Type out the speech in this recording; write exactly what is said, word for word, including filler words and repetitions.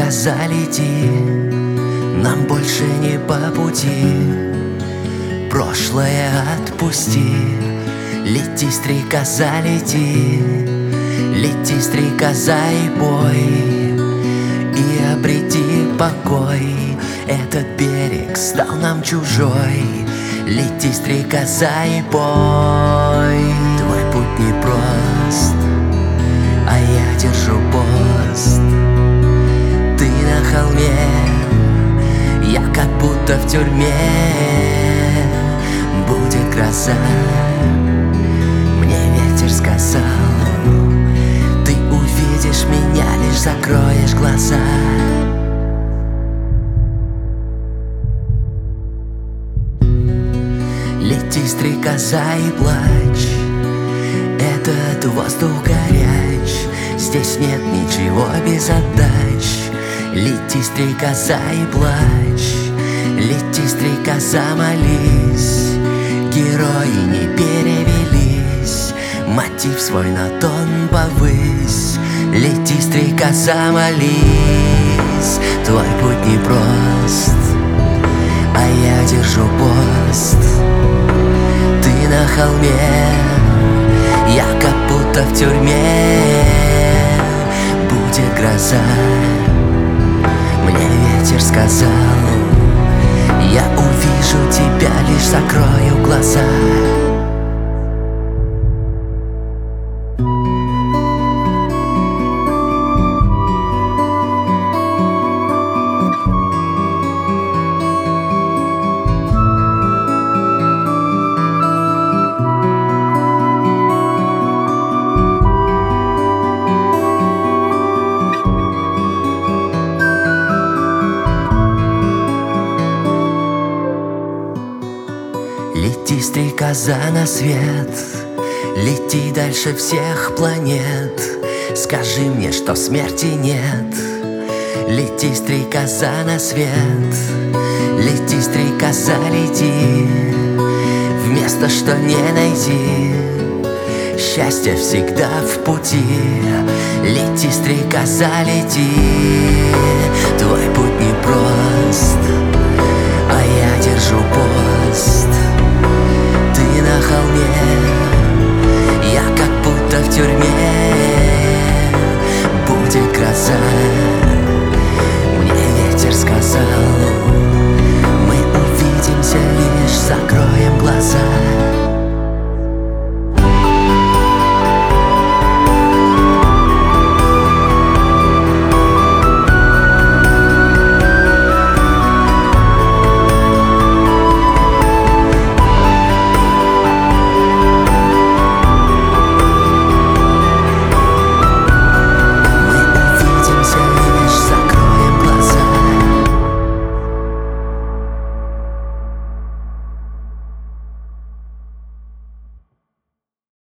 стрекоза, лети, нам больше не по пути. Прошлое отпусти, лети, стрекоза, лети, лети, стрекоза, и пой, и обрети покой. Этот берег стал нам чужой. Лети, стрекоза, и пой. Твой путь непрост, а я держу пост. Ты на холме, я как будто в тюрьме. Будет гроза, мне ветер сказал. Ты увидишь меня, лишь закроешь глаза. Лети, стрекоза, и плачь, этот воздух горяч, здесь нет ничего без отдач. Лети, стрекоза, и плачь, лети, стрекоза, молись. Герои не перевелись, мотив свой на тон повысь. Лети, стрекоза, молись. Твой путь непрост, а я держу пост. Ты на холме, я как будто в тюрьме. Будет гроза, мне ветер сказал. Я увижу тебя, лишь закрою глаза. Лети, стрекоза, на свет, лети дальше всех планет. Скажи мне, что смерти нет. Лети, стрекоза, на свет, лети, стрекоза, лети. В место, что не найти, счастье всегда в пути. Лети, стрекоза, лети. Твой путь непрост,